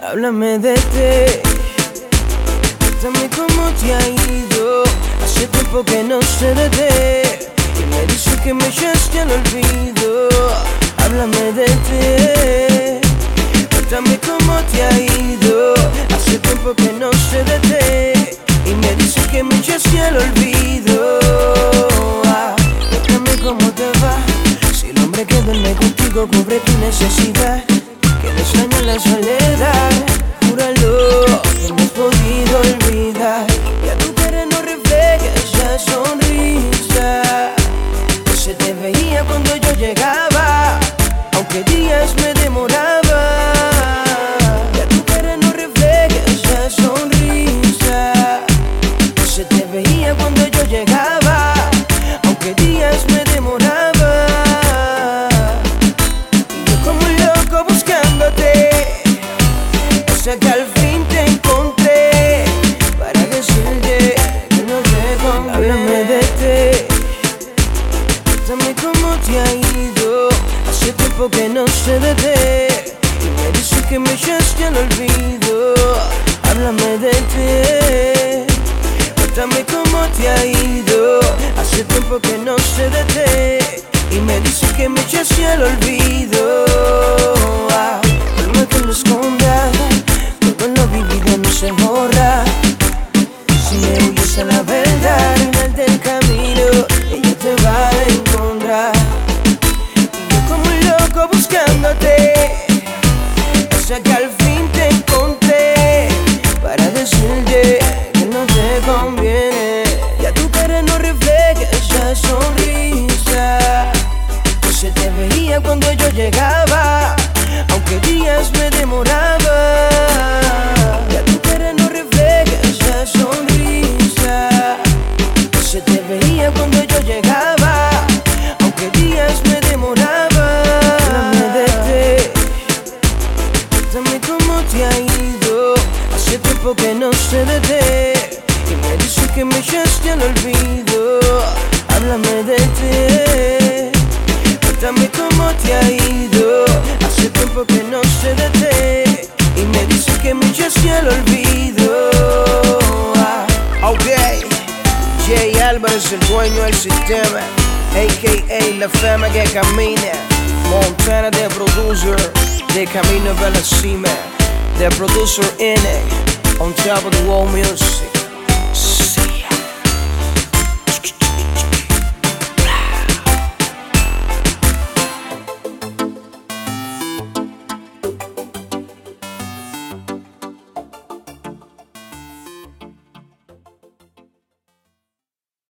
Háblame de ti, cuéntame cómo te ha ido. Hace tiempo que no sé de ti y me dice que me echaste al olvido. Háblame de ti, cuéntame cómo te ha ido. Hace tiempo que no sé de ti y me dice que me echaste al olvido. Cuéntame cómo te va, si el hombre que duerme contigo cubre tu necesidad, que le extraña la soledad. Júralo que no has podido olvidar, y a tu cara no refleja esa sonrisa que se te veía cuando yo llegaba, aunque días me demoraba. Y a tu cara no refleja esa sonrisa que se te veía cuando yo llegaba, aunque días me demoraba. Que al fin te encontré para decirte que no te conviene. Háblame de ti, cuéntame cómo te ha ido. Hace tiempo que no sé de ti y me dice que me echaste al olvido. Háblame de ti, cuéntame cómo te ha ido. Hace tiempo que no sé de ti y me dice que me echaste al olvido. Por que lo escondas, todo lo vivido no se borra. Si me huyes a la verdad, al final del camino ella te va a encontrar. Y yo como un loco buscándote, hasta que al fin te encontré para decirte que no te conviene. Y a tu cara no refleja esa sonrisa que se te veía cuando yo llegaba, aunque días me demoraba. Y a tu cara no refleja esa sonrisa que se te veía cuando yo llegaba, aunque días me demoraba. Háblame de ti, cuéntame cómo te ha ido. Hace tiempo que no sé de ti y me dice que me echaste al olvido. Háblame de ti, cuéntame cómo te ha ido. Hace tiempo que no sé de ti y me dice que me echaste al olvido. Ok, Jay Álvarez, el dueño del sistema, a.k.a. la fama que camina. Montana, the producer, de camino a la cima. The producer in it, on top of the world music.